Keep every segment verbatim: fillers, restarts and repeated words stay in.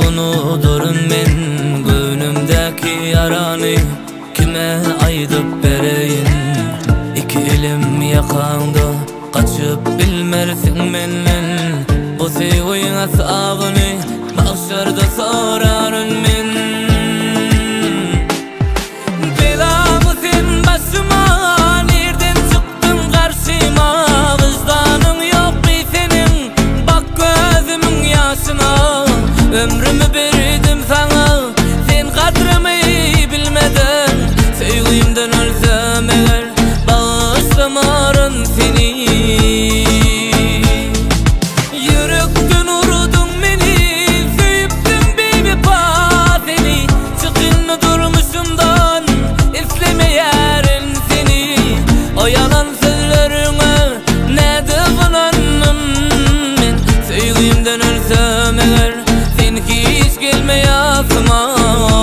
unudurun men göğnümdeki yaranı kime aydıp bereyin. İki elim yakanda kaçıp bilmersin menden, bu sevgin asabını mahşerde sorarın men. Belamı sen başıma, nereden çıktın karşıma? Vicdanın yok mu senin, bak gözümün yaşına. Ömrümü verdim sana, sen kadrımı bilmeden. Sevgimden ölsem eğer bağışlamarım seni. Yürekten vurdun beni, seviptin bir pa seni. Çıkın durmuşumdan, islemeyerin seni. O yalan sözlerine ne de kınanım ben. Sevgimden ölsem eğer sen hiç gelme yakıma.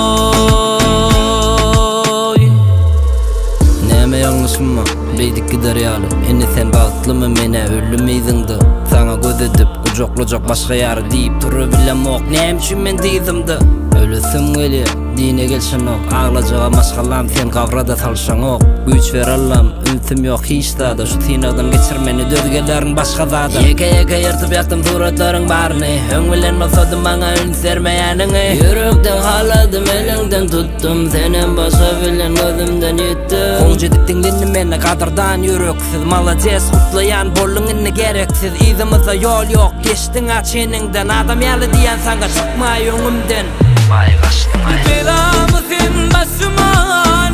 Neme yanlışım mı? Beydik gider yalı. Eni sen bağıtlı mı mene ölüm izindi. Sana göz edip kucaklayacak başka yarı deyip durabilem ok. Nem için men deyizimdi. Ölüsüm geliyor, dine gelşen ok. Ağlacağa maşgalam sen kavrada salşan ok. Güç ver Allah'ım, ünsüm yok hiç dada. Şu sinagdan geçir meni dözgelerin başka dada. Yeke yeke yırtıp yaktım suratların barını. Öngülen baksadım bana ün sermeyenini. Yürekten haladım, elinden tuttum. Senin başa bilen gözümden yuttum. Konca diptin dinli meni kadırdan yüreksiz. Malaces kutlayan bolun inni gereksiz. İzimizde yol yok, geçtin aç eninden. Adam yalı diyen sana çıkma yönümden. Belamı sen başıma,